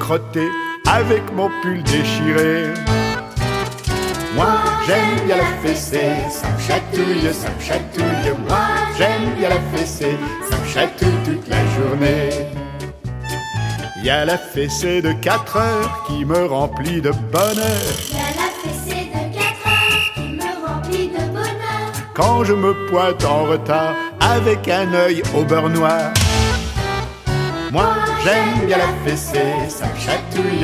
crotter avec mon pull déchiré. Moi j'aime bien la fessée, ça me chatouille, ça me chatouille. Moi j'aime bien la fessée, ça me chatouille toute la journée. Il y a la fessée de 4 heures qui me remplit de bonheur. Il y a la fessée de 4 heures qui me remplit de bonheur. Quand je me pointe en retard avec un œil au beurre noir. Moi j'aime bien la fessée, ça me chatouille.